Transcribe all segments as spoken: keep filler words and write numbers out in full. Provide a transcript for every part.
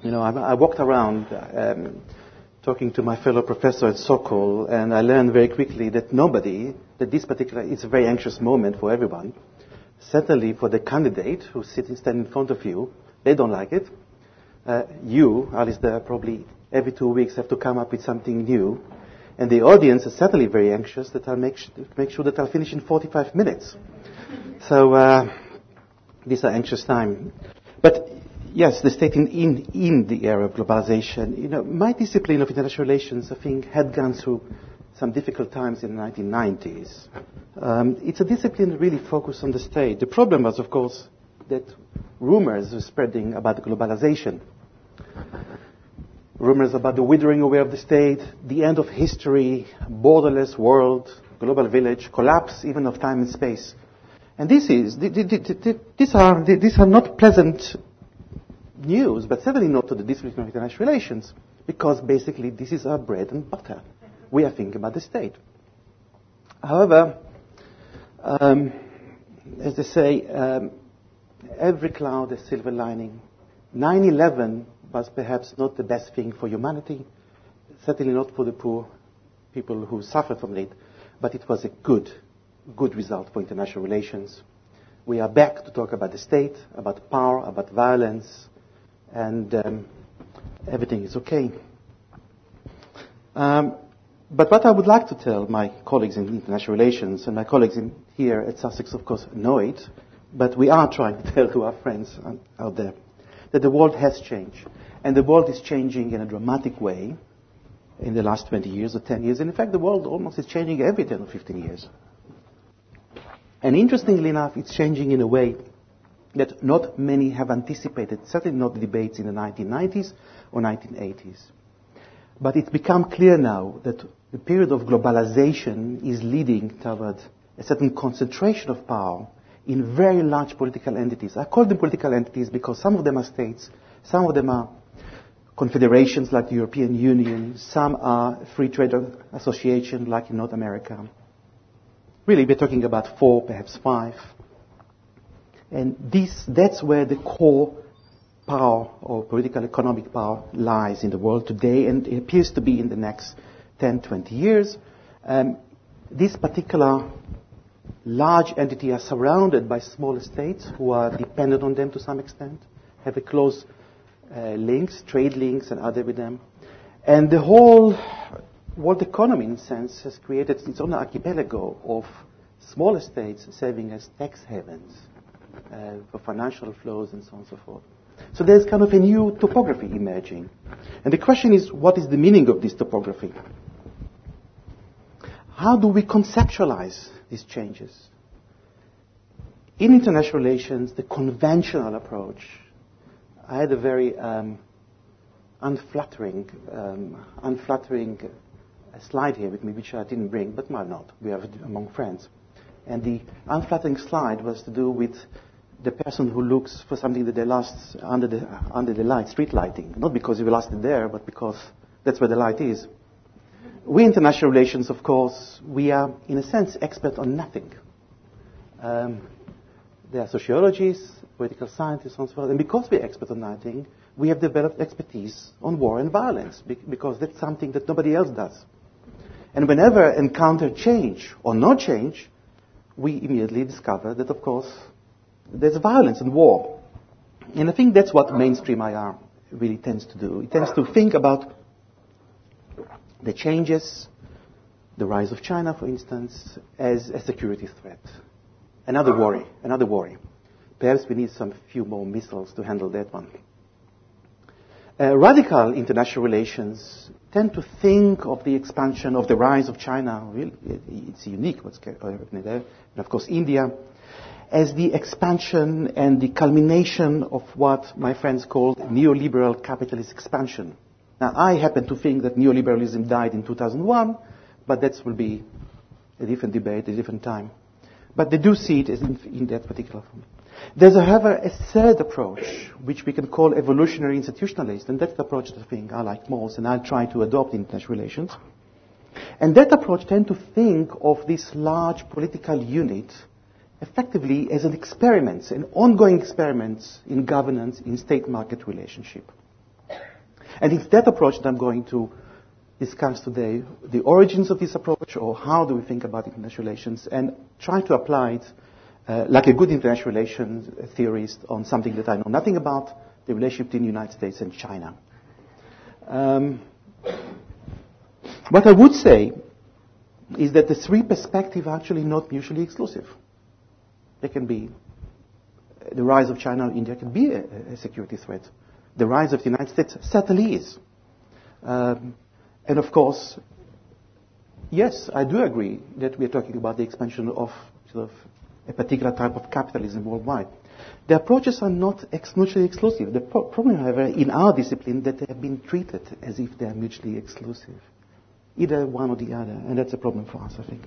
You know, I, I walked around um, talking to my fellow professor at Sokol, and I learned very quickly that nobody, that this particular, it's a very anxious moment for everyone. Certainly for the candidate who's sitting, standing in front of you, they don't like it. Uh, you, Alistair, probably every two weeks have to come up with something new. And the audience is certainly very anxious that I'll make, sh- make sure that I'll finish in forty-five minutes. So, uh, these are anxious times. But, yes, the state in, in, in the era of globalization, you know, my discipline of international relations, I think, had gone through some difficult times in the nineteen nineties. Um, it's a discipline that really focused on the state. The problem was, of course, that rumors were spreading about globalization. Rumors about the withering away of the state, the end of history, borderless world, global village, collapse even of time and space. And this is, these are, these are not pleasant news, but certainly not to the discipline of international relations, because basically this is our bread and butter. We are thinking about the state. However, um, as they say, um, every cloud has silver lining. nine eleven was perhaps not the best thing for humanity, certainly not for the poor people who suffered from it, but it was a good, good result for international relations. We are back to talk about the state, about power, about violence, and um, everything is okay. Um, but what I would like to tell my colleagues in international relations, and my colleagues in, here at Sussex, of course, know it, but we are trying to tell to our friends out there, that the world has changed. And the world is changing in a dramatic way in the last twenty years or ten years. And in fact, the world almost is changing every ten or fifteen years. And interestingly enough, it's changing in a way that not many have anticipated, certainly not the debates in the nineteen nineties or nineteen eighties. But it's become clear now that the period of globalization is leading toward a certain concentration of power in very large political entities. I call them political entities because some of them are states, some of them are confederations like the European Union, some are free trade associations like in North America. Really, we're talking about four, perhaps five. And this, that's where the core power or political economic power lies in the world today, and it appears to be in the next ten, twenty years. Um, this particular large entity are surrounded by smaller states who are dependent on them to some extent, have a close uh, links, trade links and other with them. And the whole world economy, in a sense, has created its own archipelago of smaller states serving as tax havens uh, for financial flows and so on and so forth. So there's kind of a new topography emerging. And the question is, what is the meaning of this topography? How do we conceptualize these changes? In international relations, the conventional approach, I had a very um, unflattering, um, unflattering slide here with me, which I didn't bring, but why not? We have it among friends. And the unflattering slide was to do with the person who looks for something that they lost under the under the light, street lighting. Not because you lost it there, but because that's where the light is. We international relations, of course, we are, in a sense, expert on nothing. Um, there are sociologists, political scientists, and so forth. And because we're expert on nothing, we have developed expertise on war and violence, because that's something that nobody else does. And whenever encounter change or no change, we immediately discover that, of course, there's violence and war. And I think that's what mainstream I R really tends to do. It tends to think about the changes, the rise of China, for instance, as a security threat. Another worry, another worry. Perhaps we need some few more missiles to handle that one. Uh, radical international relations tend to think of the expansion of the rise of China. Really, it's unique what's happening there. And of course, India, as the expansion and the culmination of what my friends call neoliberal capitalist expansion. Now, I happen to think that neoliberalism died in two thousand one, but that will be a different debate, a different time. But they do see it as in, in that particular form. There's, however, a third approach, which we can call evolutionary institutionalist, and that's the approach that I think I like most, and I'll try to adopt in international relations. And that approach tends to think of this large political unit effectively as an experiment, an ongoing experiment in governance, in state-market relationship. And it's that approach that I'm going to discuss today, the origins of this approach, or how do we think about international relations, and try to apply it uh, like a good international relations theorist on something that I know nothing about, the relationship between the United States and China. Um, what I would say is that the three perspectives are actually not mutually exclusive. They can be, the rise of China or India can be a, a security threat. The rise of the United States certainly is. Um, and of course, yes, I do agree that we are talking about the expansion of sort of a particular type of capitalism worldwide. The approaches are not ex- mutually exclusive. The pro- problem, however, in our discipline, that they have been treated as if they are mutually exclusive. Either one or the other, and that's a problem for us, I think.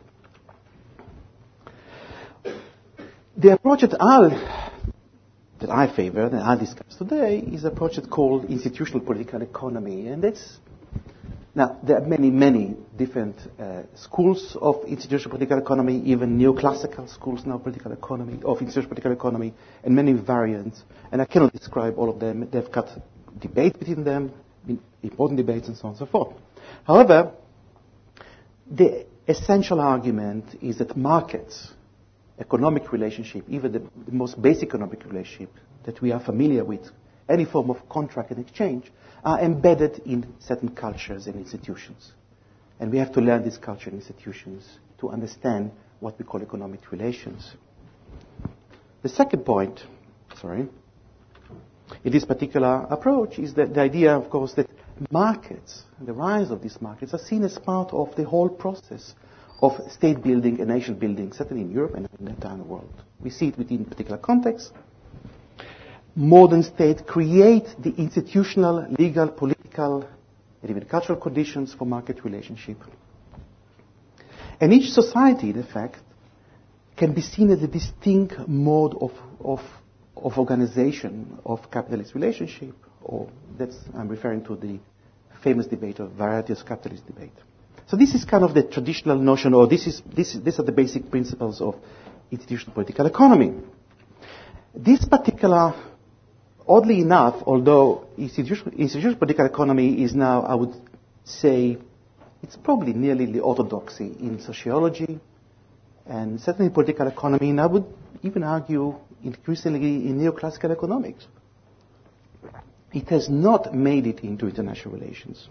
The approach that I'll, that I favor, that I'll discuss today, is an approach that's called institutional political economy. And that's, now, there are many, many different uh, schools of institutional political economy, even neoclassical schools now political economy, of institutional political economy, and many variants. And I cannot describe all of them. They've got debates between them, important debates, and so on and so forth. However, the essential argument is that markets, economic relationship, even the, the most basic economic relationship that we are familiar with, any form of contract and exchange, are embedded in certain cultures and institutions. And we have to learn these cultures and institutions to understand what we call economic relations. The second point, sorry, in this particular approach is that the idea, of course, that markets, the rise of these markets, are seen as part of the whole process of state building and nation building, certainly in Europe and in the entire world. We see it within particular contexts. Modern states create the institutional, legal, political, and even cultural conditions for market relationship. And each society, in fact, can be seen as a distinct mode of, of, of organization of capitalist relationship, or that's, I'm referring to the famous debate of varieties capitalist debate. So this is kind of the traditional notion, or this is, this, these are the basic principles of institutional political economy. This particular, oddly enough, although institutional, institutional political economy is now, I would say, it's probably nearly the orthodoxy in sociology, and certainly political economy, and I would even argue increasingly in neoclassical economics. It has not made it into international relations.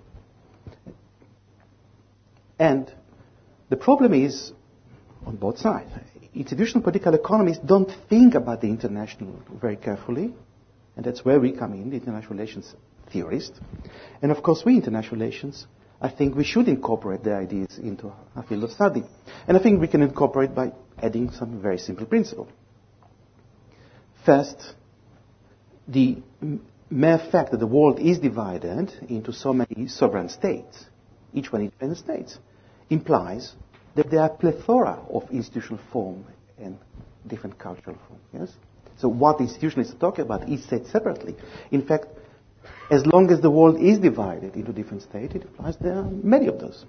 And the problem is on both sides. Institutional political economists don't think about the international very carefully, and that's where we come in, the international relations theorists. And of course, we international relations, I think we should incorporate their ideas into our field of study. And I think we can incorporate by adding some very simple principle. First, the mere fact that the world is divided into so many sovereign states, each one independent states, implies that there are a plethora of institutional form and different cultural form. Yes? So what institutionalists are talking about, each state separately. In fact, as long as the world is divided into different states, it implies there are many of those.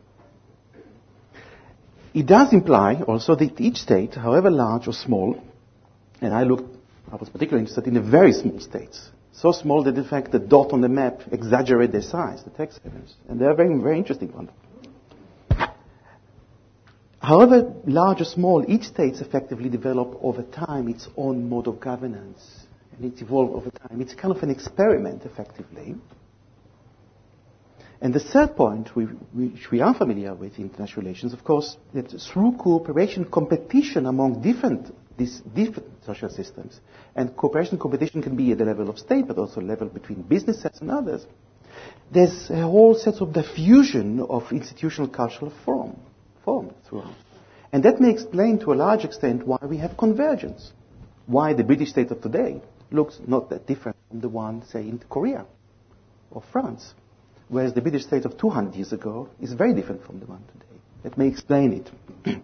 It does imply also that each state, however large or small, and I looked, I was particularly interested in the very small states, so small that in fact the dot on the map exaggerate their size, the text areas, and they are very, very interesting ones. However large or small, each state effectively develop over time its own mode of governance, and it's evolved over time. It's kind of an experiment, effectively. And the third point, we, which we are familiar with in international relations, of course, that through cooperation, competition among different these different social systems, and cooperation competition can be at the level of state, but also level between businesses and others. There's a whole set of diffusion of institutional cultural form, form throughout. And that may explain to a large extent why we have convergence, why the British state of today looks not that different from the one, say, in Korea or France, whereas the British state of two hundred years ago is very different from the one today. That may explain it.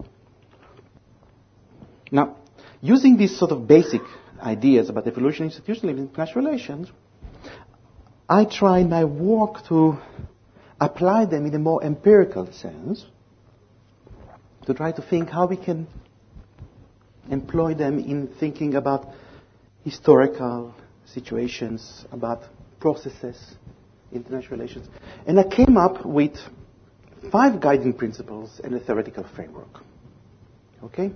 Now, using these sort of basic ideas about evolution, institutional and international relations, I try in my work to apply them in a more empirical sense, to try to think how we can employ them in thinking about historical situations, about processes, international relations. And I came up with five guiding principles and a theoretical framework. Okay?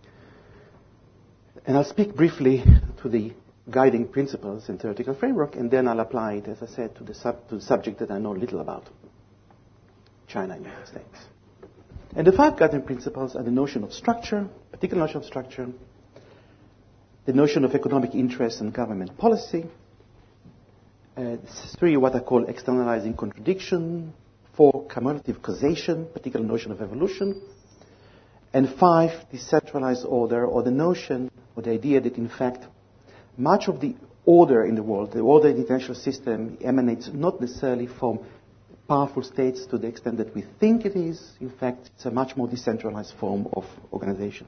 And I'll speak briefly to the guiding principles and theoretical framework, and then I'll apply it, as I said, to the, sub- to the subject that I know little about, China and the United States. And the five guiding principles are the notion of structure, particular notion of structure, the notion of economic interest and government policy, uh, three, what I call externalizing contradiction, four, cumulative causation, particular notion of evolution, and five, decentralized order, or the notion or the idea that, in fact, much of the order in the world, the order in the international system, emanates not necessarily from powerful states to the extent that we think it is. In fact, it's a much more decentralized form of organization.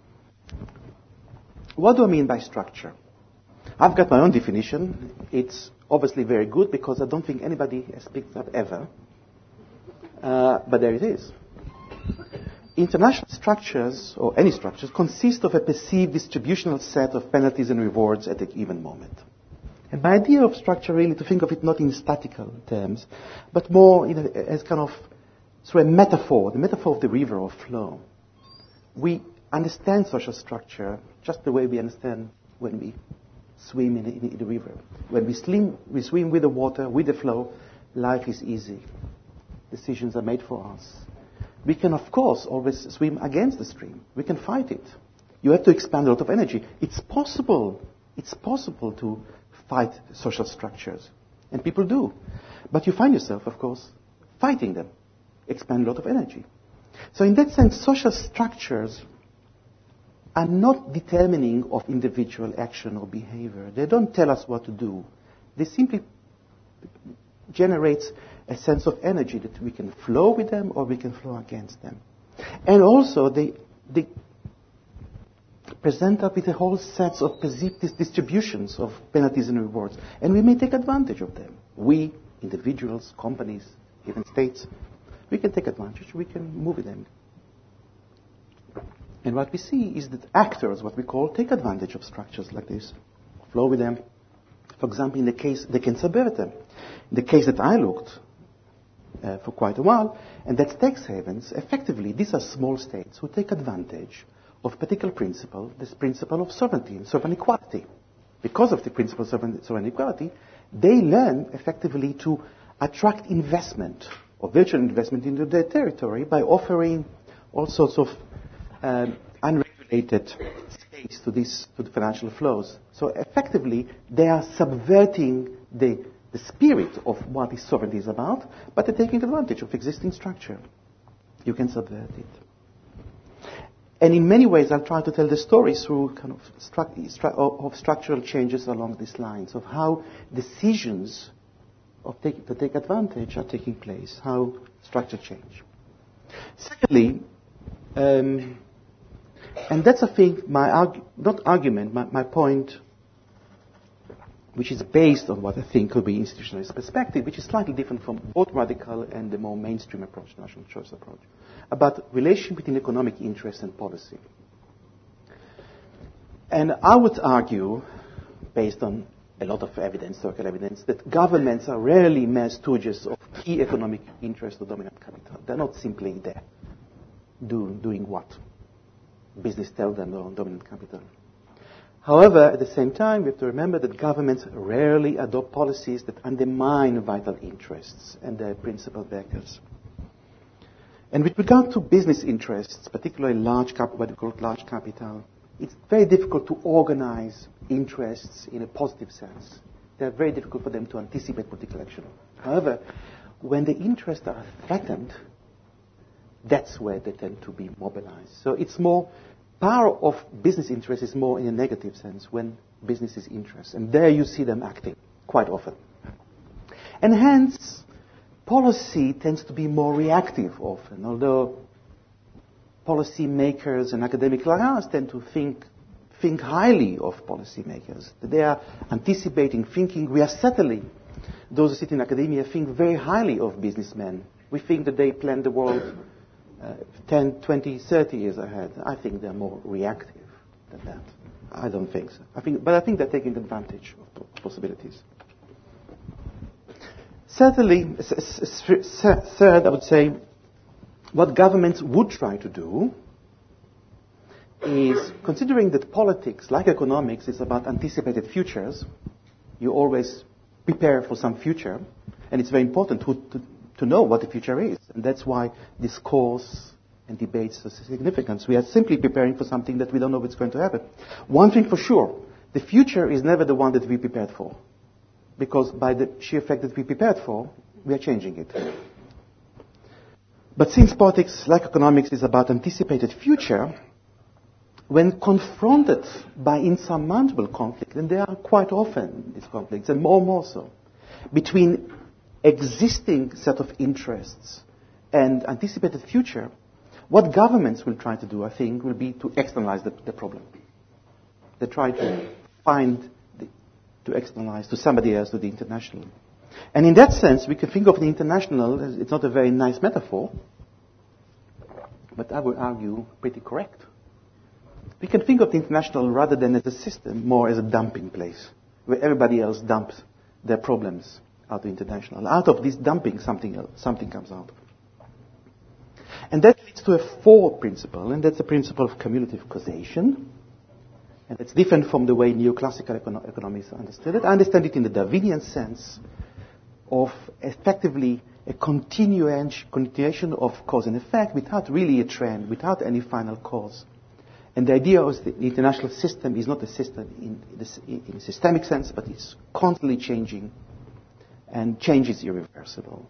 What do I mean by structure? I've got my own definition. It's obviously very good because I don't think anybody has picked it up ever. Uh, but there it is. International structures, or any structures, consist of a perceived distributional set of penalties and rewards at a given moment. And my idea of structure really to think of it not in statical terms, but more in a, as kind of through a metaphor, the metaphor of the river or flow. We understand social structure just the way we understand when we swim in the, in the river. When we swim, we swim with the water, with the flow, life is easy. Decisions are made for us. We can, of course, always swim against the stream. We can fight it. You have to expend a lot of energy. It's possible. It's possible to fight social structures. And people do. But you find yourself, of course, fighting them. Expend a lot of energy. So in that sense, social structures are not determining of individual action or behavior. They don't tell us what to do. They simply generate a sense of energy that we can flow with them or we can flow against them. And also, they, they present us with a whole set of perceived distributions of penalties and rewards. And we may take advantage of them. We, individuals, companies, even states, we can take advantage. We can move with them. And what we see is that actors, what we call, take advantage of structures like this, flow with them. For example, in the case, they can subvert them. In the case that I looked uh, for quite a while, and that's tax havens, effectively, these are small states who take advantage of a particular principle, this principle of sovereignty and sovereign equality. Because of the principle of sovereign, sovereign equality, they learn effectively to attract investment or virtual investment into their territory by offering all sorts of um, unregulated space to this to the financial flows. So effectively, they are subverting the the spirit of what this sovereignty is about, but they're taking advantage of existing structure. You can subvert it. And in many ways, I'll try to tell the story through kind of, stru- stru- of structural changes along these lines, of how decisions of take, to take advantage are taking place, how structure change. Secondly, um, and that's, I think, my argu- not argument, my, my point, which is based on what I think could be institutionalist perspective, which is slightly different from both radical and the more mainstream approach, national choice approach, about relation between economic interest and policy. And I would argue, based on a lot of evidence, historical evidence, that governments are rarely mere stooges of key economic interest or dominant capital. They're not simply there, do, doing what business tells them or dominant capital. However, at the same time, we have to remember that governments rarely adopt policies that undermine vital interests and their principal backers. And with regard to business interests, particularly large cap- what we call large capital, it's very difficult to organize interests in a positive sense. They're very difficult for them to anticipate political action. However, when the interests are threatened, that's where they tend to be mobilized. So it's more, power of business interests is more in a negative sense when business is interest. And there you see them acting quite often. And hence, policy tends to be more reactive often, although policy makers and academics like us tend to think think highly of policymakers. They are anticipating, thinking, we are settling. Those who sit in academia think very highly of businessmen. We think that they plan the world uh, ten, twenty, thirty years ahead. I think they're more reactive than that. I don't think so. I think, but I think they're taking advantage of possibilities. Certainly, s- s- s- third, I would say, what governments would try to do is, considering that politics, like economics, is about anticipated futures, you always prepare for some future, and it's very important to, to, to know what the future is. And that's why discourse and debates are significant. We are simply preparing for something that we don't know what's going to happen. One thing for sure, the future is never the one that we prepared for, because by the sheer fact that we prepared for, we are changing it. But since politics, like economics, is about anticipated future, when confronted by insurmountable conflict, and there are quite often these conflicts, and more and more so, between existing set of interests and anticipated future, what governments will try to do, I think, will be to externalize the, the problem. They try to find, the, to externalize to somebody else, to the international. And in that sense, we can think of the international as, it's not a very nice metaphor, but I would argue pretty correct. We can think of the international rather than as a system, more as a dumping place, where everybody else dumps their problems out to international. Out of this dumping, something else, something comes out. And that leads to a fourth principle, and that's the principle of cumulative causation. And it's different from the way neoclassical econo- economists understood it. I understand it in the Darwinian sense of effectively a continuation, continuation of cause and effect without really a trend, without any final cause. And the idea of the international system is not a system in, this, in a systemic sense, but it's constantly changing, and change is irreversible.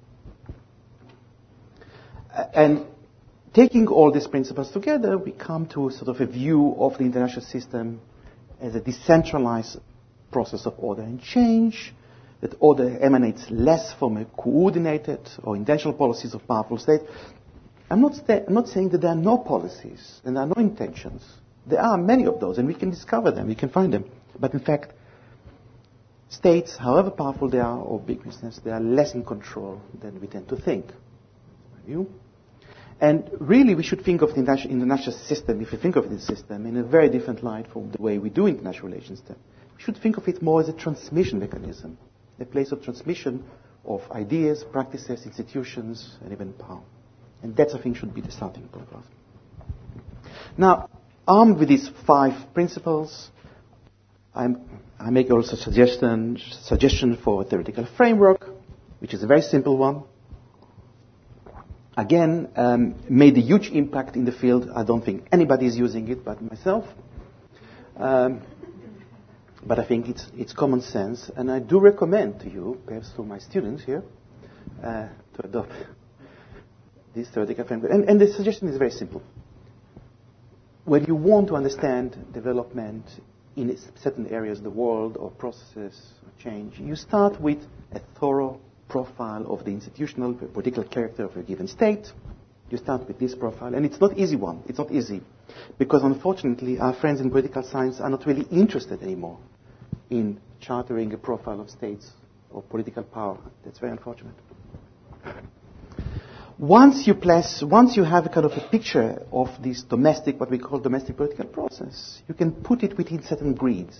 And taking all these principles together, we come to sort of a view of the international system as a decentralized process of order and change, that order emanates less from a coordinated or intentional policies of powerful states. I'm not, sta- I'm not saying that there are no policies and there are no intentions. There are many of those, and we can discover them, we can find them. But in fact, states, however powerful they are, or big business, they are less in control than we tend to think. You? And really, we should think of the international system, if we think of this system, in a very different light from the way we do international relations. We should think of it more as a transmission mechanism, a place of transmission of ideas, practices, institutions, and even power. And that, I think, should be the starting point for us. Now, armed with these five principles, I'm, I make also a suggestion, suggestion for a theoretical framework, which is a very simple one. Again, um, made a huge impact in the field. I don't think anybody is using it but myself. Um, but I think it's, it's common sense, and I do recommend to you, perhaps to my students here, uh, to adopt this theoretical framework. And, and the suggestion is very simple. When you want to understand development in certain areas of the world or processes or change, you start with a thorough profile of the institutional, political character of a given state. You start with this profile, and it's not an easy one. It's not easy, because unfortunately our friends in political science are not really interested anymore in chartering a profile of states or political power. That's very unfortunate. Once you place, once you have a kind of a picture of this domestic, what we call domestic political process, you can put it within certain grids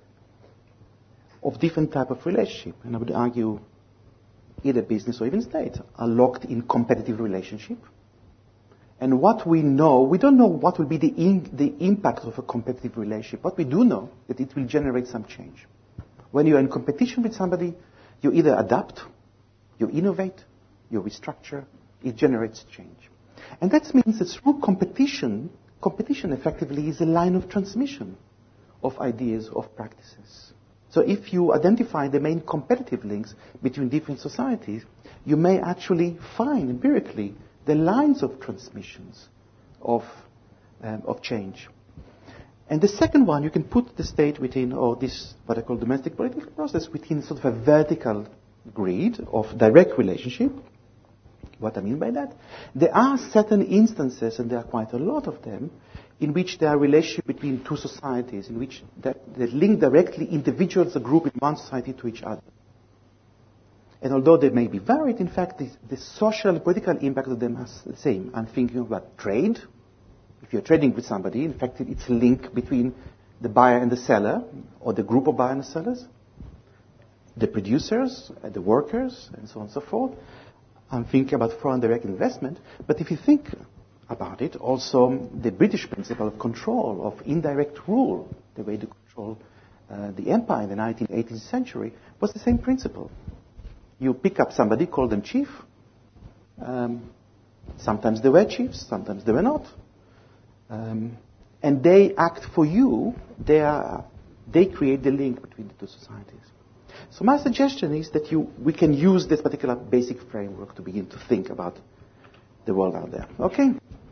of different type of relationship. And I would argue either business or even state are locked in competitive relationship. And what we know, we don't know what will be the, in, the impact of a competitive relationship. What we do know that it will generate some change. When you're in competition with somebody, you either adapt, you innovate, you restructure, it generates change. And that means that through competition, competition effectively is a line of transmission of ideas, of practices. So if you identify the main competitive links between different societies, you may actually find empirically the lines of transmissions of, um, of change. And the second one, you can put the state within, or this, what I call domestic political process, within sort of a vertical grid of direct relationship. What I mean by that? There are certain instances, and there are quite a lot of them, in which there are relationships between two societies, in which that, that link directly individuals, a group in one society to each other. And although they may be varied, in fact, the, the social and political impact of them is the same. I'm thinking about trade. If you're trading with somebody, in fact, it's a link between the buyer and the seller, or the group of buyers and sellers. the producers, uh, the workers, and so on and so forth. I'm thinking about foreign direct investment. But if you think about it, also the British principle of control, of indirect rule, the way to control uh, the empire in the nineteenth, eighteenth century, was the same principle. You pick up somebody, call them chief. Um, sometimes they were chiefs, sometimes they were not. Um, and they act for you. They, are, they create the link between the two societies. So my suggestion is that you, we can use this particular basic framework to begin to think about the world out there. Okay?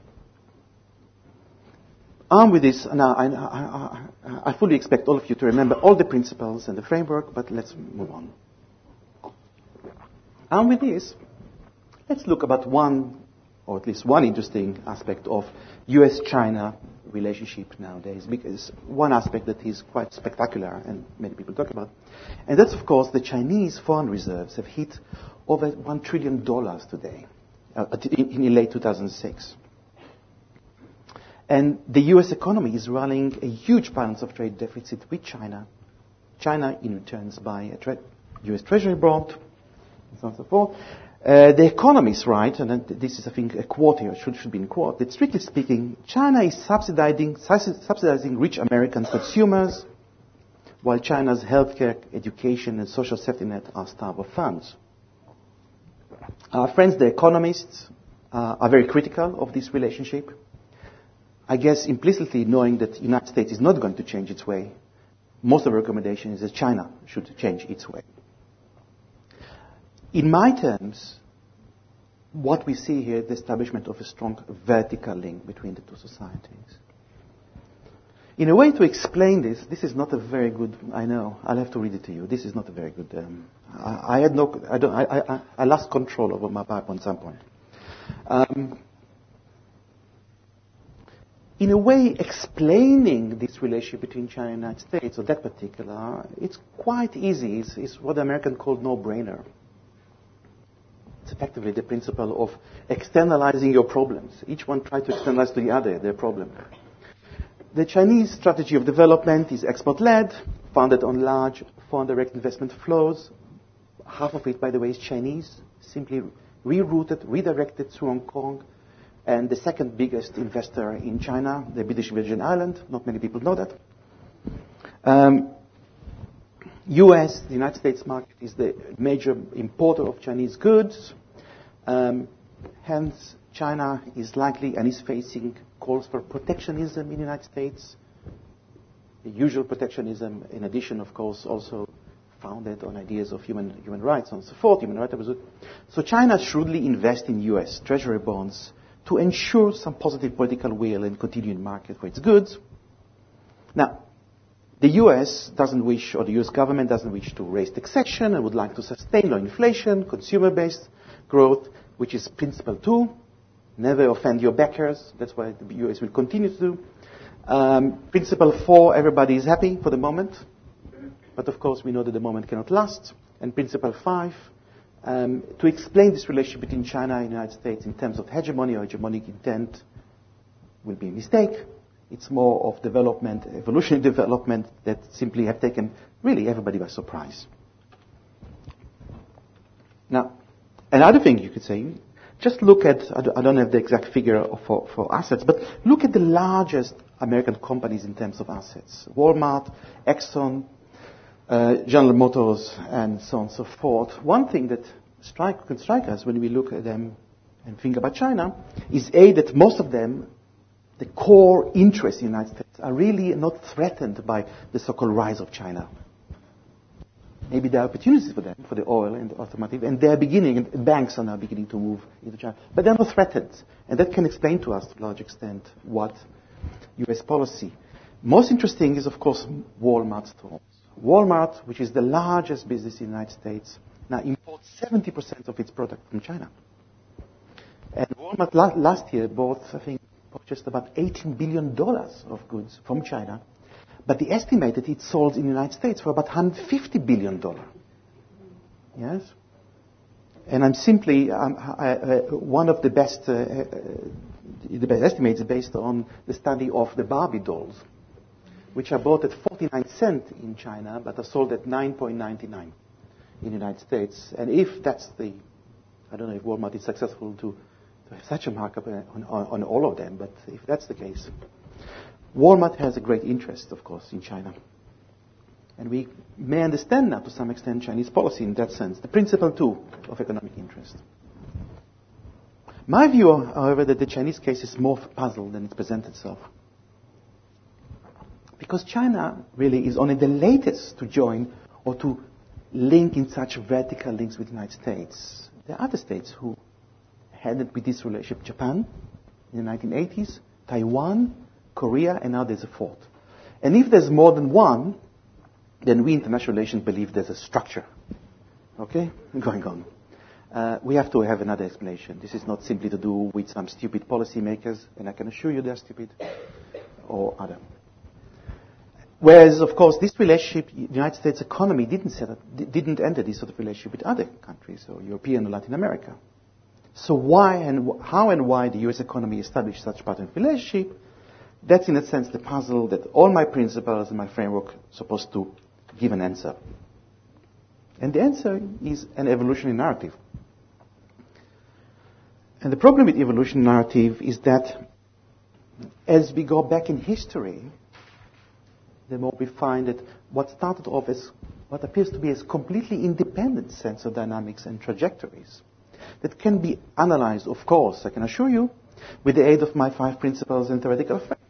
Armed with this, now I, I, I, I fully expect all of you to remember all the principles and the framework, but let's move on. Armed with this, let's look about one, or at least one interesting aspect of U S China relationship nowadays, because one aspect that is quite spectacular and many people talk about, and that's of course the Chinese foreign reserves have hit over one trillion dollars today, uh, in, in late two thousand six. And the U S economy is running a huge balance of trade deficit with China. China in returns by a tre- U S Treasury bond, and so on and so forth. Uh, the economists write, and this is, I think, a quote here, should, should be in quote, that strictly speaking, China is subsidizing, subsidizing rich American consumers, while China's healthcare, education, and social safety net are starved of funds. Our friends, the economists, uh, are very critical of this relationship. I guess implicitly knowing that the United States is not going to change its way, most of the recommendation is that China should change its way. In my terms, what we see here is the establishment of a strong vertical link between the two societies. In a way to explain this, this is not a very good, I know, I'll have to read it to you. This is not a very good, um, I, I had no, I, don't, I, I, I lost control over my PowerPoint at some point. Um, in a way, explaining this relationship between China and the United States, or that particular, it's quite easy. It's, it's what the Americans call no-brainer. It's effectively the principle of externalizing your problems. Each one tries to externalize to the other their problem. The Chinese strategy of development is export-led, founded on large foreign direct investment flows. Half of it, by the way, is Chinese, simply rerouted, redirected through Hong Kong. And the second biggest investor in China, the British Virgin Islands. Not many people know that. Um, U S, the United States market, is the major importer of Chinese goods. Um, hence, China is likely and is facing calls for protectionism in the United States. The usual protectionism, in addition, of course, also founded on ideas of human human rights and so forth. Human rights. So China shrewdly invests in U S Treasury bonds to ensure some positive political will and continuing market for its goods. Now, the U S doesn't wish, or the U S government doesn't wish to raise taxation and would like to sustain low inflation, consumer-based growth, which is principle two. Never offend your backers. That's what the U S will continue to do. Um, principle four, everybody is happy for the moment. But of course, we know that the moment cannot last. And principle five, um, to explain this relationship between China and the United States in terms of hegemony or hegemonic intent will be a mistake. It's more of development, evolutionary development that simply have taken really everybody by surprise. Now, another thing you could say, just look at, I don't have the exact figure for, for assets, but look at the largest American companies in terms of assets. Walmart, Exxon, uh, General Motors, and so on and so forth. One thing that strike, can strike us when we look at them and think about China is, A, that most of them, the core interests in the United States, are really not threatened by the so-called rise of China. Maybe there are opportunities for them, for the oil and the automotive, and they're beginning, and banks are now beginning to move into China. But they're not threatened. And that can explain to us, to a large extent, what U S policy. Most interesting is, of course, Walmart stores. Walmart, which is the largest business in the United States, now imports seventy percent of its product from China. And Walmart la- last year bought, I think, just about eighteen billion dollars of goods from China. But the estimated it sold in the United States for about one hundred fifty billion dollars. Yes? And I'm simply, um, I, uh, one of the best, uh, uh, the best estimates based on the study of the Barbie dolls, which are bought at forty-nine cents in China, but are sold at nine point nine nine. in the United States. And if that's the, I don't know if Walmart is successful to, to have such a markup on, on, on all of them, but if that's the case, Walmart has a great interest, of course, in China. And we may understand now, to some extent, Chinese policy in that sense, the principle, too, of economic interest. My view, however, that the Chinese case is more of a puzzle than it presents itself. Because China really is only the latest to join or to link in such vertical links with the United States. There are other states who had with this relationship: Japan in the nineteen eighties, Taiwan, Korea, and now there's a fourth. And if there's more than one, then we international relations believe there's a structure. Okay? Going on. Uh, we have to have another explanation. This is not simply to do with some stupid policymakers, and I can assure you they're stupid, or other. Whereas, of course, this relationship, the United States economy didn't set up, didn't enter this sort of relationship with other countries, or European or Latin America. So why and how and why the U S economy established such pattern of relationship? That's in a sense the puzzle that all my principles and my framework are supposed to give an answer. And the answer is an evolutionary narrative. And the problem with evolutionary narrative is that as we go back in history, the more we find that what started off as what appears to be as completely independent sense of dynamics and trajectories that can be analyzed, of course, I can assure you, with the aid of my five principles and theoretical framework.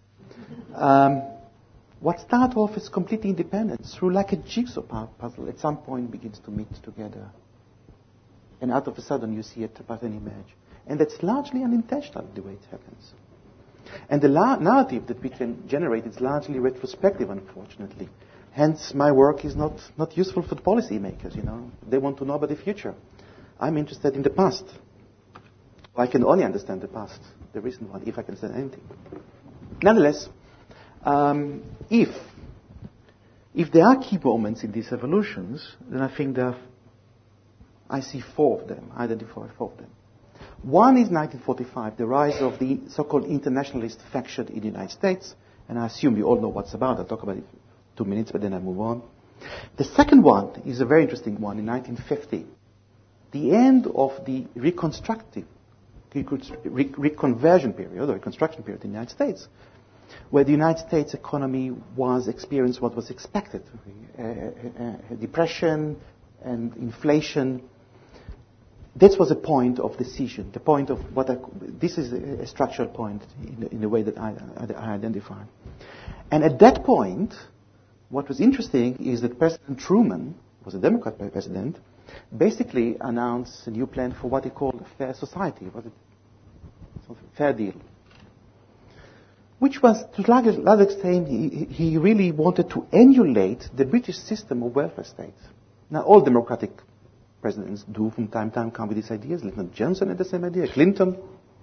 Um, what started off as completely independent through like a jigsaw puzzle at some point begins to meet together. And out of a sudden you see a pattern emerge. And that's largely unintentional the way it happens. And the la- narrative that we can generate is largely retrospective, unfortunately. Hence, my work is not, not useful for the policymakers, you know. They want to know about the future. I'm interested in the past. I can only understand the past, the recent one, if I can say anything. Nonetheless, um, if if there are key moments in these evolutions, then I think there are, I see four of them, I identify four of them. One is nineteen forty-five, the rise of the so-called internationalist faction in the United States, and I assume you all know what's about. I'll talk about it in two minutes, but then I move on. The second one is a very interesting one in nineteen fifty, the end of the reconstructive, reconversion period, or reconstruction period in the United States, where the United States economy was experienced what was expected, uh, uh, depression and inflation. This was a point of decision, the point of what I, this is a, a structural point in the, in the way that I, I identify. And at that point, what was interesting is that President Truman, was a Democrat president, basically announced a new plan for what he called a fair society, was it sort of a fair deal, which was, to a large extent, he, he really wanted to emulate the British system of welfare states. Now, all democratic presidents do from time to time come with these ideas. Lyndon Johnson had the same idea. Clinton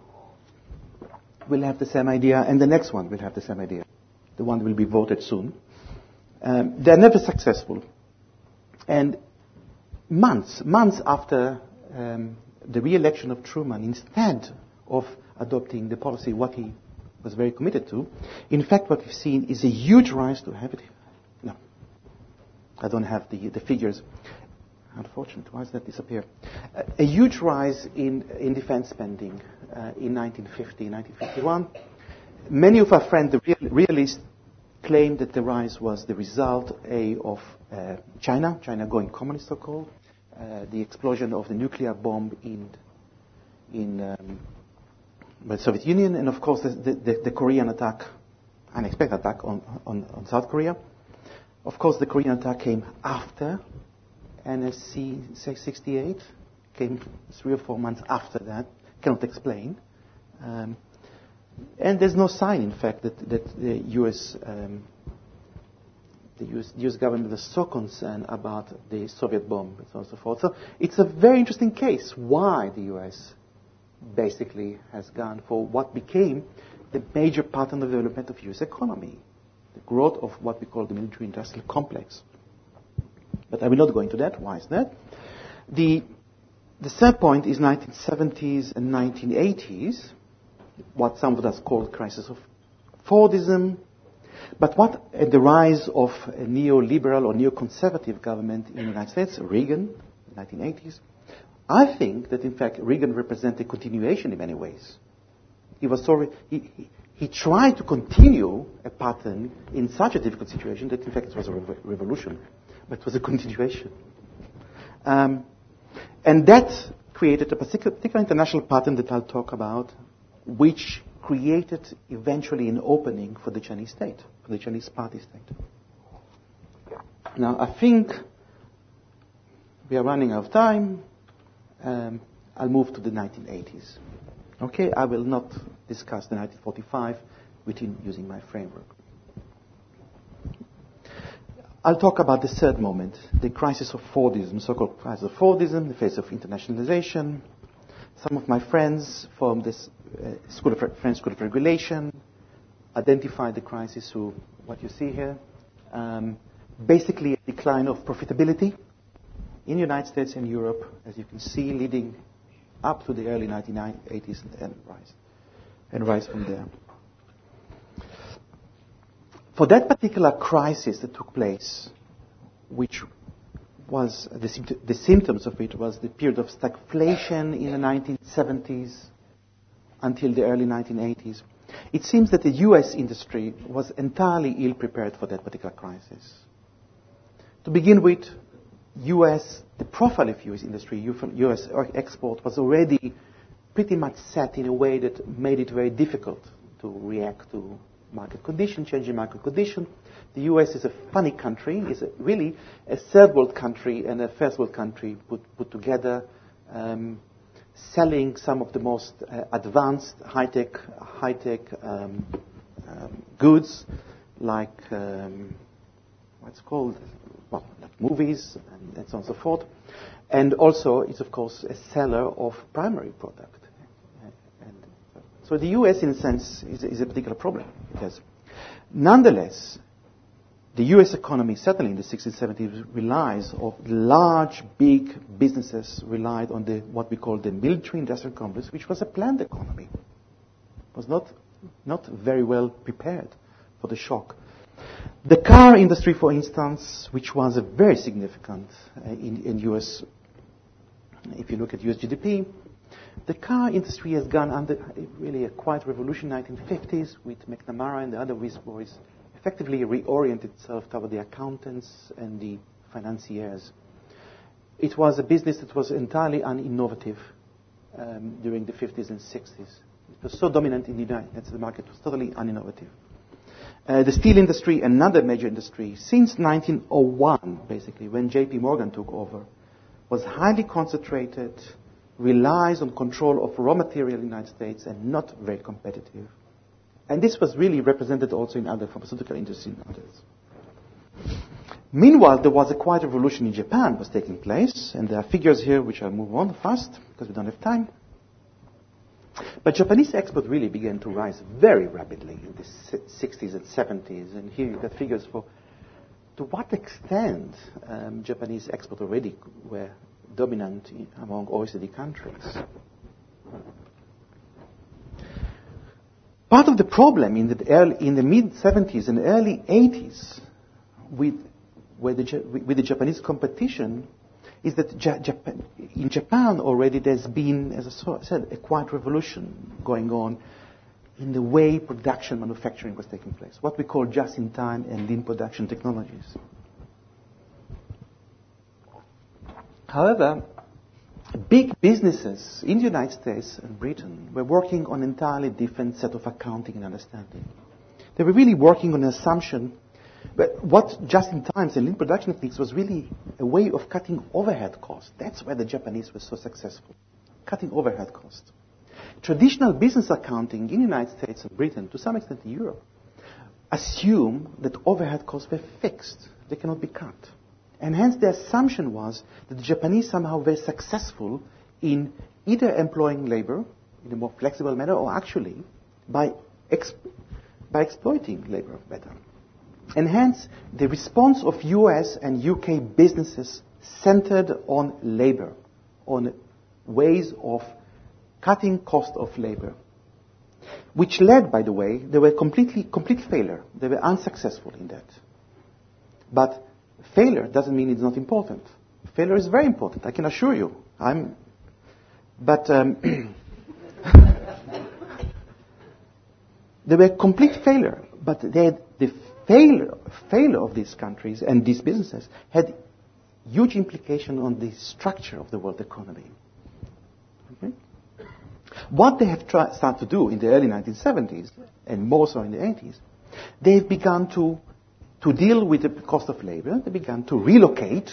will have the same idea, and the next one will have the same idea. The one will be voted soon. Um, they're never successful. And months, months after um, the re-election of Truman, instead of adopting the policy what he was very committed to, in fact what we've seen is a huge rise to have it. No, I don't have the, the figures. Unfortunately, why does that disappear? Uh, a huge rise in, in defense spending uh, in nineteen fifty, nineteen fifty-one. Many of our friends, the real, realists, claimed that the rise was the result a, of uh, China, China going communist, so-called, uh, the explosion of the nuclear bomb in in um, the Soviet Union, and of course the, the, the Korean attack, unexpected attack on, on, on South Korea. Of course, the Korean attack came after N S C sixty-eight, came three or four months after that. Cannot explain. Um, and there's no sign, in fact, that, that the U S um, the U S, U S government was so concerned about the Soviet bomb and so on and so forth. So it's a very interesting case why the U S basically has gone for what became the major pattern of development of U S economy, the growth of what we call the military-industrial complex. But I will not go into that. Why is that? The, the third point is nineteen seventies and nineteen eighties, what some of us call crisis of Fordism. But what uh, the rise of a neoliberal or neoconservative government in the United States, Reagan, nineteen eighties, I think that in fact Reagan represented a continuation in many ways. He was sorry, he, he, he tried to continue a pattern in such a difficult situation that in fact it was a re- revolution, but it was a continuation. Um, and that created a particular, particular international pattern that I'll talk about, which created eventually an opening for the Chinese state, for the Chinese party state. Now, I think we are running out of time. Um, I'll move to the nineteen eighties. Okay, I will not discuss the nineteen forty-five within using my framework. I'll talk about the third moment, the crisis of Fordism, so-called crisis of Fordism, in the face of internationalization. Some of my friends from this uh, School of French School of Regulation identified the crisis through what you see here. Um, basically, a decline of profitability in the United States and Europe, as you can see, leading up to the early nineteen eighties and rise, and rise from there. For that particular crisis that took place, which was the, the symptoms of it was the period of stagflation in the nineteen seventies until the early nineteen eighties. It seems that the U S industry was entirely ill-prepared for that particular crisis. To begin with, U S, the profile of U S industry, U S export was already pretty much set in a way that made it very difficult to react to market condition, changing market condition. The U S is a funny country, is a, really a third world country and a first world country put, put together, um, selling some of the most uh, advanced high-tech, high-tech um, um, goods like um, what's called, well, like movies and, and so on and so forth. And also, it's of course a seller of primary product. And so the U S, in a sense, is, is a particular problem. It has. Nonetheless, the U S economy, certainly in the sixties, seventies, relies on large, big businesses relied on the what we call the military-industrial complex, which was a planned economy. It was not, not very well prepared for the shock. The car industry, for instance, which was a very significant uh, in, in U S, if you look at U S G D P, the car industry has gone under really a quiet revolution in the nineteen fifties with McNamara and the other West boys, effectively reoriented itself toward the accountants and the financiers. It was a business that was entirely uninnovative um, during the fifties and sixties. It was so dominant in the United States, the market was totally uninnovative. Uh, the steel industry, another major industry, since nineteen oh one, basically, when J P Morgan took over, was highly concentrated, relies on control of raw material in the United States, and not very competitive. And this was really represented also in other pharmaceutical industries and others. Meanwhile, there was a quiet revolution in Japan was taking place, and there are figures here which I'll move on fast because we don't have time. But Japanese export really began to rise very rapidly in the sixties and seventies, and here you've got figures for to what extent um, Japanese export already were dominant in, among O E C D countries. Part of the problem in the, early, in the mid-seventies and early eighties with, with, the, with the Japanese competition is that ja- Japan, in Japan already there's been, as I said, a quiet revolution going on in the way production manufacturing was taking place, what we call just-in-time and lean production technologies. However, big businesses in the United States and Britain were working on an entirely different set of accounting and understanding. They were really working on an assumption that what just-in-time and lean production techniques was really a way of cutting overhead costs. That's why the Japanese were so successful, cutting overhead costs. Traditional business accounting in the United States and Britain, to some extent in Europe, assume that overhead costs were fixed. They cannot be cut. And hence the assumption was that the Japanese somehow were successful in either employing labor in a more flexible manner or actually by, exp- by exploiting labor better. And hence the response of U S and U K businesses centered on labor, on ways of cutting cost of labor. which led, by the way, they were completely, complete failure. They were unsuccessful in that. But failure doesn't mean it's not important. Failure is very important, I can assure you. I'm, but um, they were complete failure. But they had the failure, failure of these countries and these businesses had huge implication on the structure of the world economy. Okay? What they have tried, started to do in the early nineteen seventies, and more so in the eighties, they've begun to, to deal with the cost of labor. They began to relocate,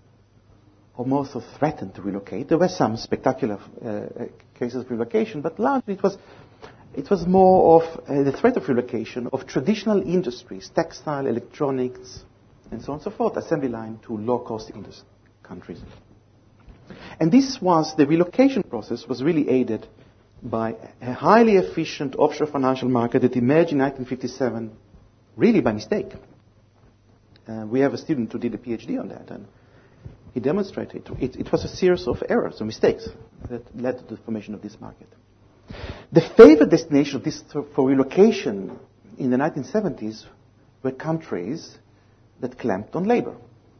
or more so threatened to relocate. There were some spectacular uh, cases of relocation, but largely it was, it was more of uh, the threat of relocation of traditional industries, textile, electronics, and so on and so forth, assembly line to low-cost industry countries. And this was, the relocation process was really aided by a highly efficient offshore financial market that emerged in nineteen fifty-seven, really by mistake. Uh, we have a student who did a PhD on that, and he demonstrated it, it was a series of errors or mistakes that led to the formation of this market. The favored destination of this for relocation in the nineteen seventies were countries that clamped on labor.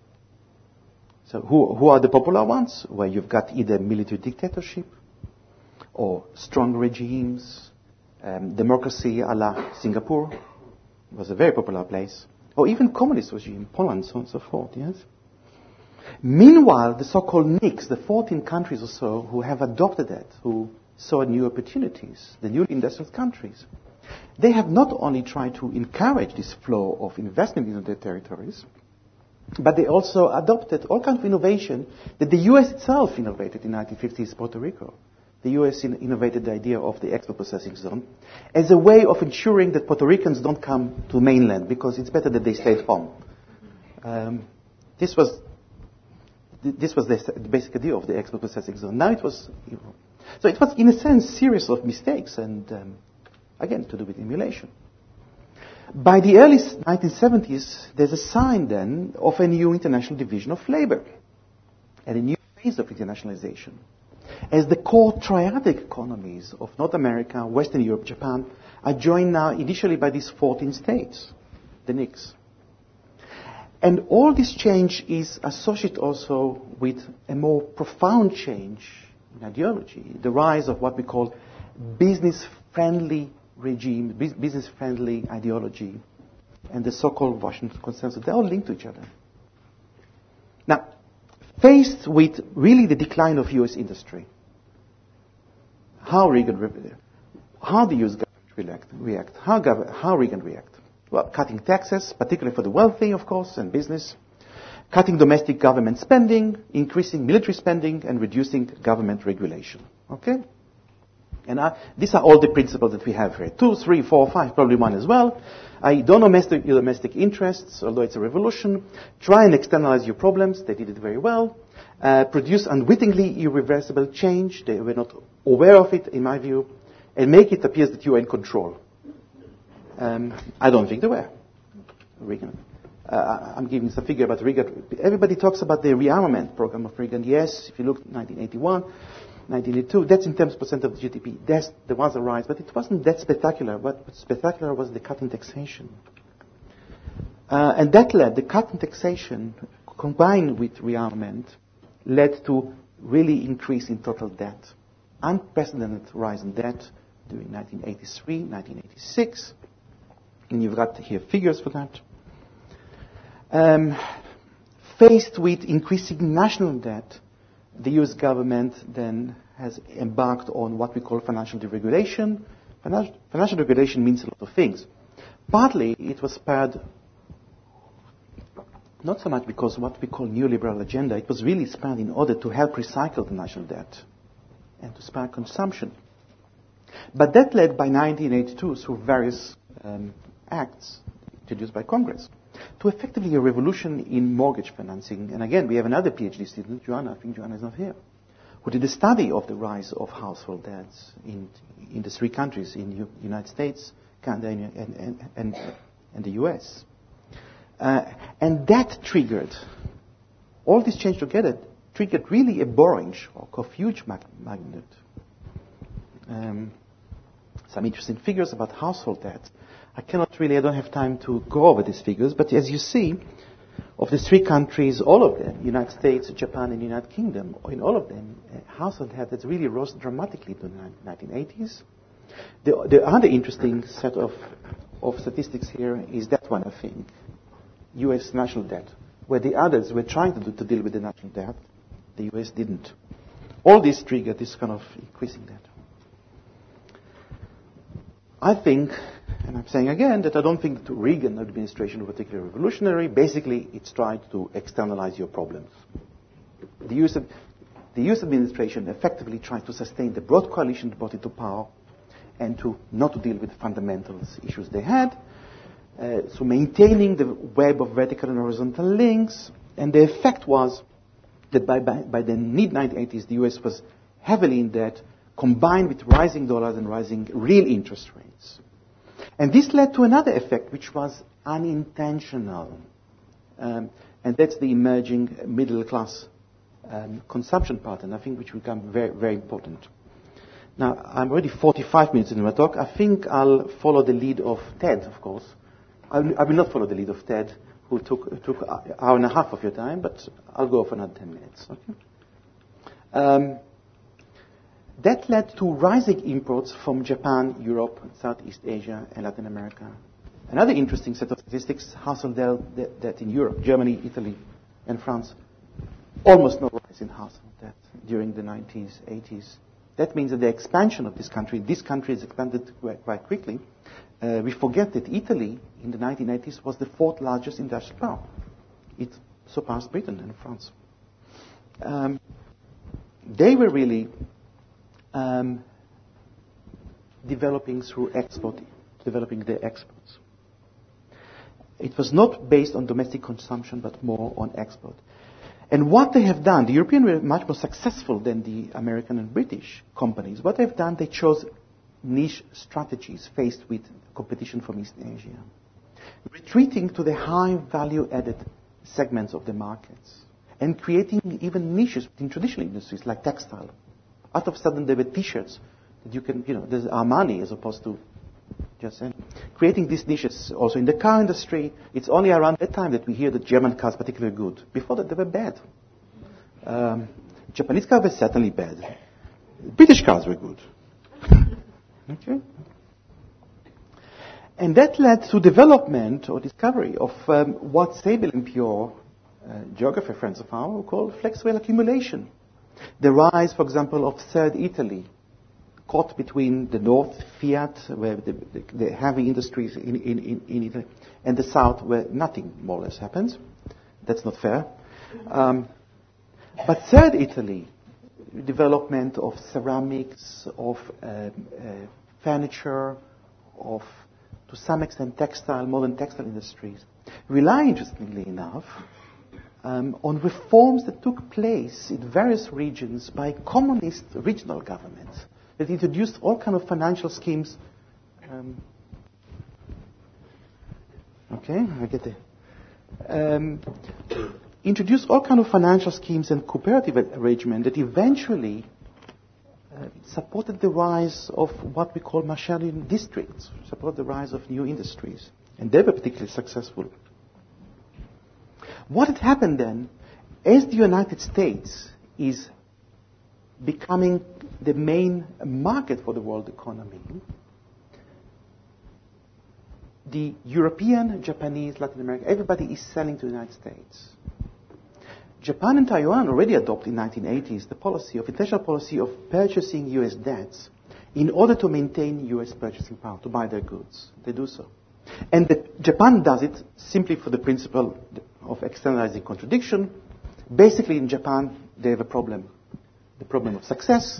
So who, who are the popular ones? Where you've got either military dictatorship or strong regimes, um, democracy a la Singapore was a very popular place, or even communist regime, Poland, so on and so forth, yes? Meanwhile, the so-called N I Cs, the fourteen countries or so who have adopted that, who saw new opportunities, the new industrial countries, they have not only tried to encourage this flow of investment into their territories, but they also adopted all kinds of innovation that the U S itself innovated in the nineteen fifties, Puerto Rico. The U S in- innovated the idea of the export processing zone as a way of ensuring that Puerto Ricans don't come to mainland because it's better that they stay at home. Um, this was this was the basic idea of the export processing zone. Now it was, you know, so it was in a sense a series of mistakes and um, again to do with emulation. By the early nineteen seventies, there's a sign then of a new international division of labor and a new phase of internationalization. As the core triadic economies of North America, Western Europe, Japan are joined now initially by these fourteen states, the N I Cs. And all this change is associated also with a more profound change in ideology, the rise of what we call business-friendly regime, business-friendly ideology, and the so-called Washington Consensus. They're all linked to each other. Now, faced with really the decline of U S industry, how Reagan, how the U S government react, how, gov- how Reagan react? Well, cutting taxes, particularly for the wealthy, of course, and business, cutting domestic government spending, increasing military spending, and reducing government regulation. Okay? And uh, these are all the principles that we have here. Two, three, four, five, probably one as well. I don't domestic your domestic interests, although it's a revolution. Try and externalize your problems. They did it very well. Uh, produce unwittingly irreversible change. They were not aware of it, in my view. And make it appear that you are in control. Um, I don't think they were. Reagan. Uh, I'm giving some figure about Reagan. Everybody talks about the rearmament program of Reagan. Yes, if you look at nineteen eighty-one, nineteen eighty-two, that's in terms of percent of the G D P. That's, there was a rise, but it wasn't that spectacular. What was spectacular was the cut in taxation. Uh, and that led, the cut in taxation, combined with rearmament, led to really increase in total debt. Unprecedented rise in debt during nineteen eighty-three, nineteen eighty-six. And you've got here figures for that. Um, faced with increasing national debt, the U S government then has embarked on what we call financial deregulation. Financial, financial deregulation means a lot of things. Partly it was spurred not so much because of what we call neoliberal agenda, it was really spurred in order to help recycle the national debt and to spur consumption. But that led by nineteen eighty-two through various um, acts introduced by Congress to effectively a revolution in mortgage financing. And again, we have another PhD student, Joanna, I think Joanna is not here, who did a study of the rise of household debts in, in the three countries, in the United States, Canada, and, and, and, and the U S. Uh, and that triggered, all this change together, triggered really a borrowing shock of huge mag- magnitude. Um, some interesting figures about household debt. I cannot really, I don't have time to go over these figures, but as you see, of the three countries, all of them, United States, Japan, and United Kingdom, in all of them, uh, household debt has really rose dramatically in the nineteen eighties. The, the other interesting set of, of statistics here is that one, I think, U S national debt, where the others were trying to, do, to deal with the national debt, the U S didn't. All this triggered this kind of increasing debt. I think, and I'm saying again, that I don't think the Reagan administration was particularly revolutionary. Basically, it's tried to externalize your problems. The U S, the U S administration effectively tried to sustain the broad coalition that brought it to power and to not to deal with the fundamentals issues they had. Uh, so maintaining the web of vertical and horizontal links. And the effect was that by, by, by the mid nineteen eighties, the U S was heavily in debt, combined with rising dollars and rising real interest rates. And this led to another effect, which was unintentional. Um, and that's the emerging middle-class um, consumption pattern, I think, which will become very, very important. Now, I'm already forty-five minutes into my talk. I think I'll follow the lead of Ted, of course. I will, I will not follow the lead of Ted, who took, took an hour and a half of your time, but I'll go for another ten minutes. Okay? Um, That led to rising imports from Japan, Europe, Southeast Asia, and Latin America. Another interesting set of statistics, household debt, debt in Europe, Germany, Italy, and France. Almost no rise in household debt during the nineties, eighties. That means that the expansion of this country, this country has expanded quite, quite quickly. Uh, we forget that Italy, in the nineteen eighties, was the fourth largest industrial power. It surpassed Britain and France. Um, they were really Um, developing through export, developing their exports. It was not based on domestic consumption, but more on export. And what they have done, the Europeans were much more successful than the American and British companies. What they've done, they chose niche strategies faced with competition from East Asia, retreating to the high value-added segments of the markets, and creating even niches in traditional industries like textile. Out of sudden, there were T-shirts that you can, you know, there's Armani as opposed to just saying. Creating these niches also in the car industry. It's only around that time that we hear that German cars are particularly good. Before that, they were bad. Um, Japanese cars were certainly bad. British cars were good. Okay. And that led to development or discovery of um, what Sable and Pure, uh, geography friends of ours, call flexible accumulation. The rise, for example, of Third Italy, caught between the north, Fiat, where the, the, the heavy industries in, in, in Italy, and the south, where nothing more or less happens. That's not fair. Um, but Third Italy, development of ceramics, of uh, uh, furniture, of, to some extent, textile, modern textile industries, rely, interestingly enough, Um, on reforms that took place in various regions by communist regional governments that introduced all kinds of financial schemes. Um, okay, I get it. Um, introduced all kinds of financial schemes and cooperative arrangements that eventually uh, supported the rise of what we call Marshallian districts, supported the rise of new industries, and they were particularly successful. What had happened then, as the United States is becoming the main market for the world economy, the European, Japanese, Latin American, everybody is selling to the United States. Japan and Taiwan already adopted in the nineteen eighties the policy of international policy of purchasing U S debts in order to maintain U S purchasing power, to buy their goods. They do so. And the, Japan does it simply for the principle of externalizing contradiction. Basically, in Japan, they have a problem, the problem of success.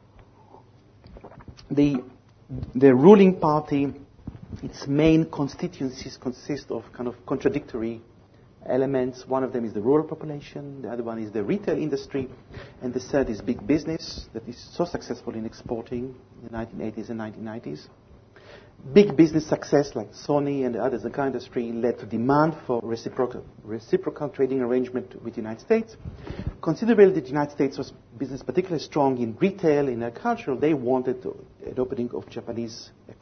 The, the ruling party, its main constituencies consist of kind of contradictory elements. One of them is the rural population, the other one is the retail industry, and the third is big business that is so successful in exporting in the nineteen eighties and nineteen nineties. Big business success like Sony and the others in the car industry led to demand for reciprocal, reciprocal trading arrangement with the United States. Considering that the United States was business particularly strong in retail, in agriculture, they wanted to, the opening of Japanese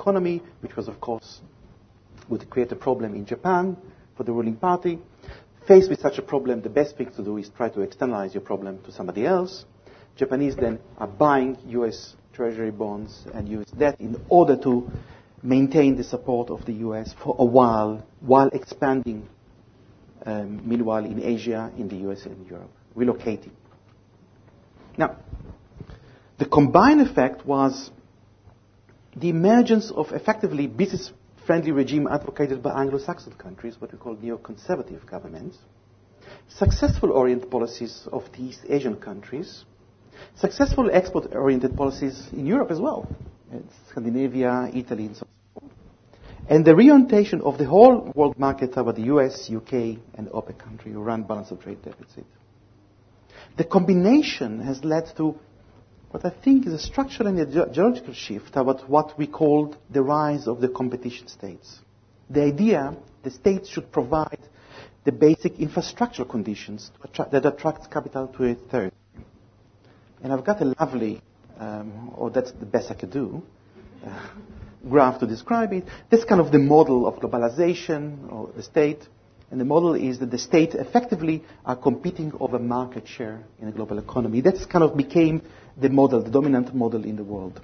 economy, which was, of course, would create a problem in Japan for the ruling party. Faced with such a problem, the best thing to do is try to externalize your problem to somebody else. Japanese then are buying U S Treasury bonds and U S debt in order to maintain the support of the U S for a while, while expanding, um, meanwhile, in Asia, in the U S, and Europe, relocating. Now, the combined effect was the emergence of effectively business-friendly regime advocated by Anglo-Saxon countries, what we call neoconservative governments, successful oriented policies of the East Asian countries, successful export-oriented policies in Europe as well, Scandinavia, Italy, and so on, and the reorientation of the whole world market toward the U S, U K, and OPEC country who run balance of trade deficit. The combination has led to what I think is a structural and ideological shift toward what we called the rise of the competition states. The idea the states should provide the basic infrastructural conditions to attract, that attracts capital to a territory. And I've got a lovely, um, or that's the best I could do, uh, graph to describe it. That's kind of the model of globalization or the state. And the model is that the state effectively are competing over market share in a global economy. That's kind of became the model, the dominant model in the world.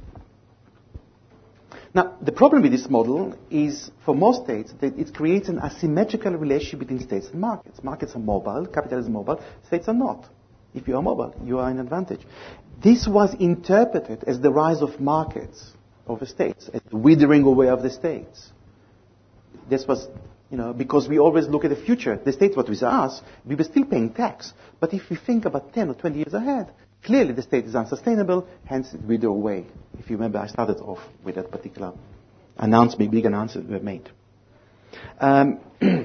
Now, the problem with this model is, for most states, that it creates an asymmetrical relationship between states and markets. Markets are mobile, capital is mobile, states are not. If you are mobile, you are in advantage. This was interpreted as the rise of markets over states, as the withering away of the states. This was, you know, because we always look at the future. The state was with us, we were still paying tax. But if we think about ten or twenty years ahead, clearly the state is unsustainable, hence it wither away. If you remember, I started off with that particular announcement, big announcement we made. Um,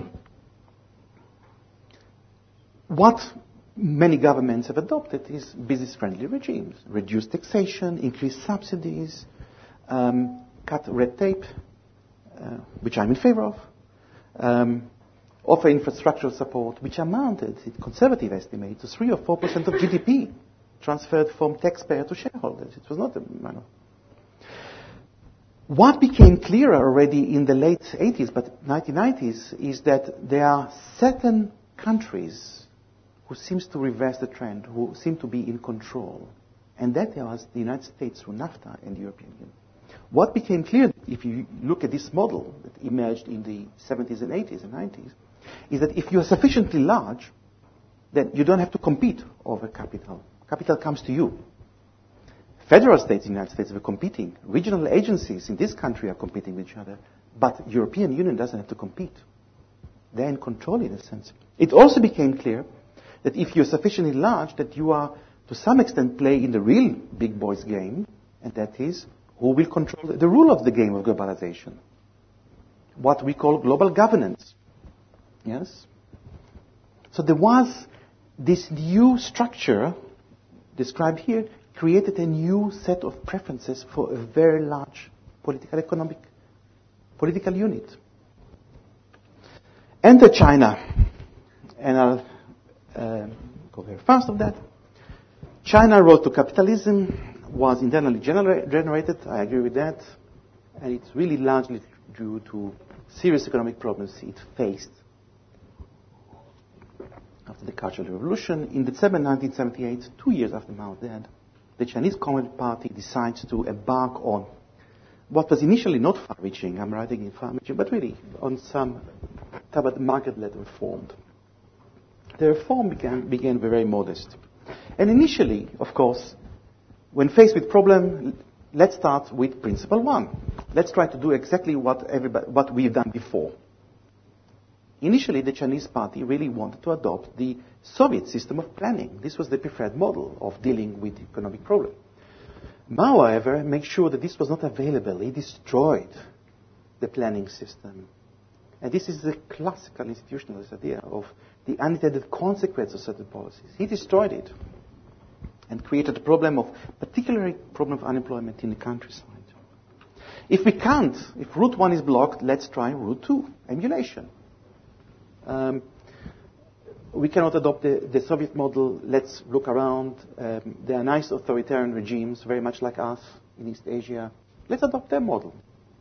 what many governments have adopted is business-friendly regimes. Reduce taxation, increase subsidies, um, cut red tape, uh, which I'm in favor of, um, offer infrastructural support, which amounted, in conservative estimate, to three or four percent of G D P transferred from taxpayer to shareholders. It was not a matter. What became clearer already in the late eighties, but nineteen nineties, is that there are certain countries who seems to reverse the trend, who seem to be in control. And that was the United States through NAFTA and the European Union. What became clear, if you look at this model that emerged in the seventies and eighties and nineties, is that if you are sufficiently large, then you don't have to compete over capital. Capital comes to you. Federal states in the United States were competing. Regional agencies in this country are competing with each other. But the European Union doesn't have to compete. They're in control in a sense. It also became clear that if you're sufficiently large, that you are, to some extent, play in the real big boys game, and that is, who will control the rule of the game of globalization. What we call global governance. Yes? So there was this new structure described here, created a new set of preferences for a very large political economic political unit. Enter China. And I'll uh, go very fast on that. China road to capitalism was internally gener- generated, I agree with that, and it's really largely due to serious economic problems it faced after the Cultural Revolution. In December nineteen seventy-eight, two years after Mao died, the Chinese Communist Party decides to embark on what was initially not far-reaching, I'm writing in far-reaching, but really on some market-led reform. The reform began, began very modest. And initially, of course, when faced with problem, let's start with principle one. Let's try to do exactly what everybody, what we've done before. Initially, the Chinese party really wanted to adopt the Soviet system of planning. This was the preferred model of dealing with economic problems. Mao, however, made sure that this was not available. He destroyed the planning system. And this is the classical institutionalist idea of the unintended consequence of certain policies. He destroyed it and created a problem of, particularly problem of unemployment in the countryside. If we can't, if route one is blocked, let's try route two, emulation. Um, we cannot adopt the, the Soviet model. Let's look around. Um, there are nice authoritarian regimes, very much like us in East Asia. Let's adopt their model.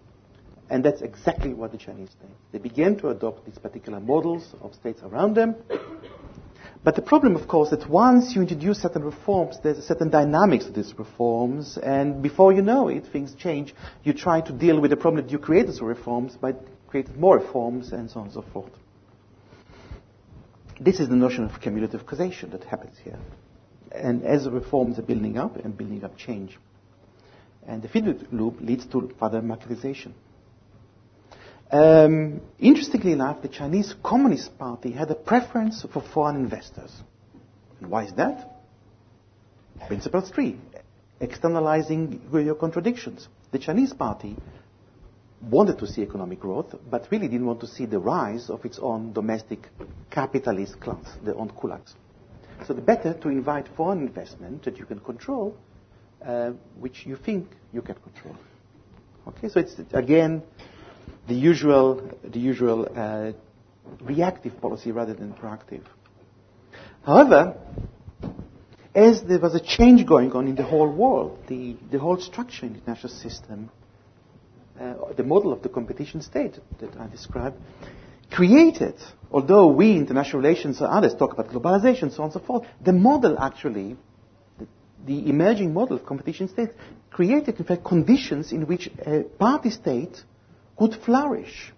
And that's exactly what the Chinese did. They began to adopt these particular models of states around them. But the problem, of course, that once you introduce certain reforms, there's a certain dynamics to these reforms, and before you know it, things change. You try to deal with the problem that you created those reforms by creating more reforms, and so on and so forth. This is the notion of cumulative causation that happens here. And as the reforms are building up and building up change. And the feedback loop leads to further marketization. Um, interestingly enough, the Chinese Communist Party had a preference for foreign investors. And why is that? Principle three, externalizing your contradictions. The Chinese Party wanted to see economic growth, but really didn't want to see the rise of its own domestic capitalist class, their own kulaks. So the better to invite foreign investment that you can control, uh, which you think you can control. Okay, so it's again the usual, the usual uh, reactive policy rather than proactive. However, as there was a change going on in the whole world, the, the whole structure in the international system, uh, the model of the competition state that I described, created, although we, international relations or others, talk about globalization, so on and so forth, the model actually, the, the emerging model of competition state, created, in fact, conditions in which a party state could flourish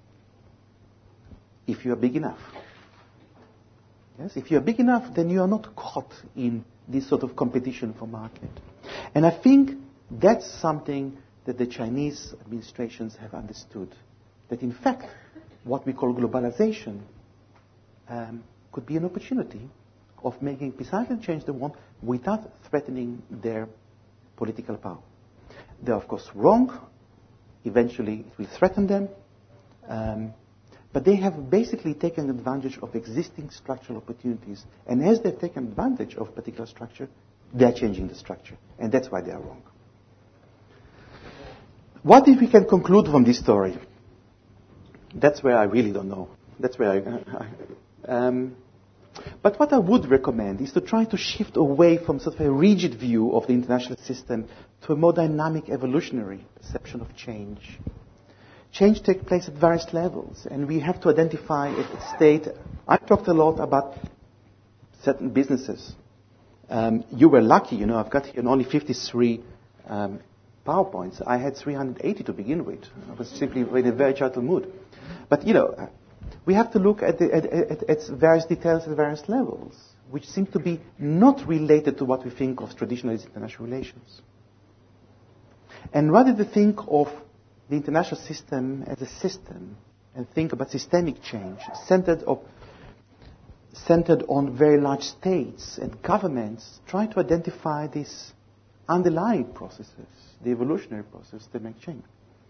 if you are big enough. Yes, if you are big enough, then you are not caught in this sort of competition for market. And I think that's something that the Chinese administrations have understood. That in fact, what we call globalization um, could be an opportunity of making precisely the change they want without threatening their political power. They're of course wrong. Eventually it will threaten them. Um, but they have basically taken advantage of existing structural opportunities. And as they've taken advantage of a particular structure, they're changing the structure. And that's why they are wrong. What if we can conclude from this story? That's where I really don't know. That's where I... I um, but what I would recommend is to try to shift away from sort of a rigid view of the international system to a more dynamic, evolutionary perception of change. Change takes place at various levels, and we have to identify a state. I talked a lot about certain businesses. Um, you were lucky, you know, I've got here only fifty-three um, PowerPoints. I had three hundred eighty to begin with. I was simply in a very charitable mood. But, you know, we have to look at, the, at, at, at various details at various levels, which seem to be not related to what we think of traditional international relations. And rather to think of the international system as a system and think about systemic change centered, of, centered on very large states and governments, try to identify these underlying processes, the evolutionary process that make change.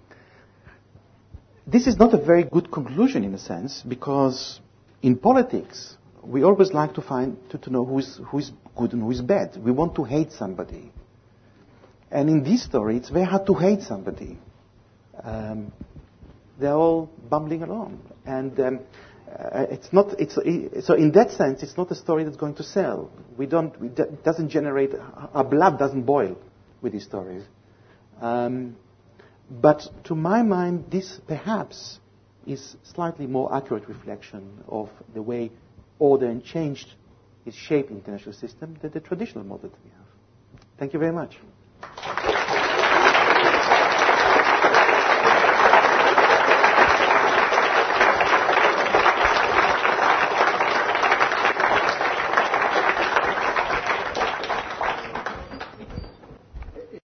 This is not a very good conclusion in a sense, because in politics, we always like to find, to, to know who is, who is good and who is bad. We want to hate somebody. And in this story, it's very hard to hate somebody. Um, they're all bumbling along. And um, uh, it's not, it's, it, so in that sense, it's not a story that's going to sell. We don't, it doesn't generate, our blood doesn't boil with these stories. Um, But to my mind, this perhaps is slightly more accurate reflection of the way order and change is shaping the international system than the traditional model that we have. Thank you very much.